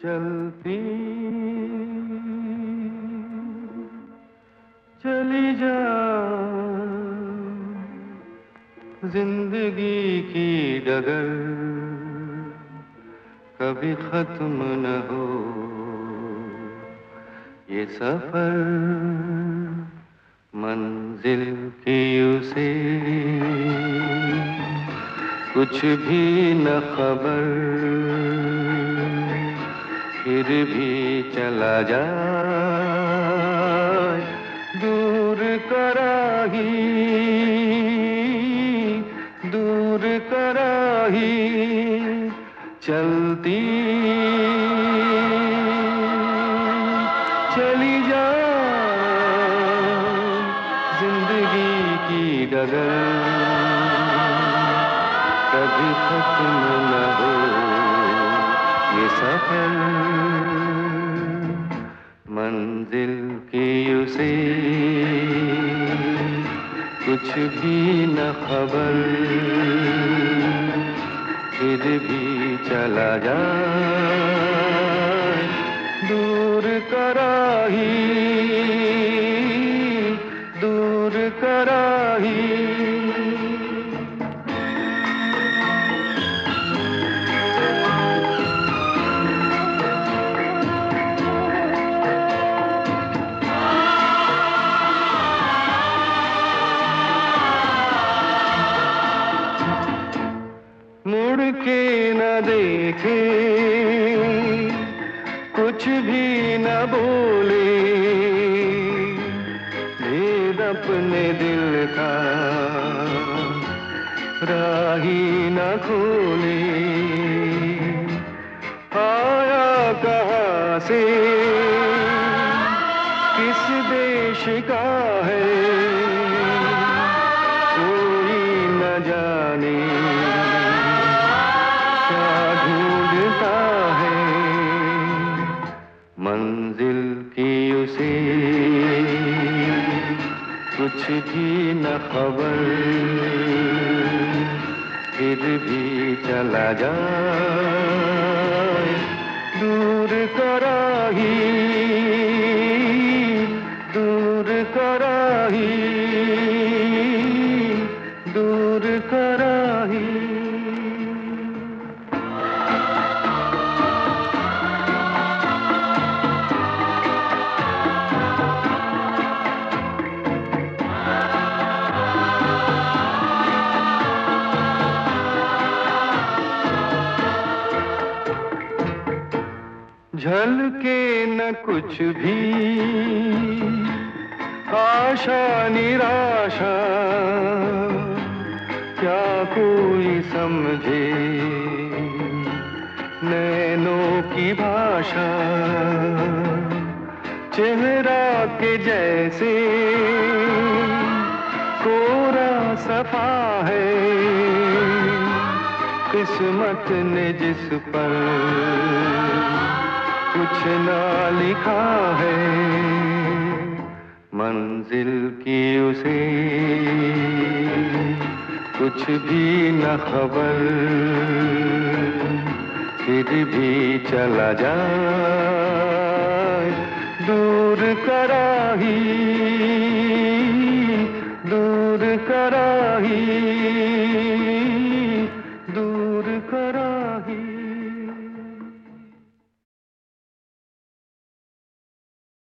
चलती चली जा जिंदगी की डगर कभी खत्म न हो ये सफर मंजिल की उसे कुछ भी न खबर फिर भी चला जाए दूर कराही चलती चली जा जिंदगी की डगर कभी खत्म न हो ये सफर मंजिल की उसे कुछ भी न खबर फिर भी चला जाए दूर कराही मुड़ के न देखे कुछ भी न बोले भेद अपने दिल का राही न खोले आया कहाँ से किस देश का है कोई न जाने ढूंढता है मंजिल की उसे कुछ भी न खबर फिर भी चला जाए दूर कराही दूर कराही दूर कराही झलके न कुछ भी आशा निराशा क्या कोई समझे नैनों की भाषा चेहरा के जैसे कोरा सफा है किस्मत ने जिस पर कुछ ना लिखा है मंजिल की उसे कुछ भी न खबर फिर भी चला जाए दूर कराही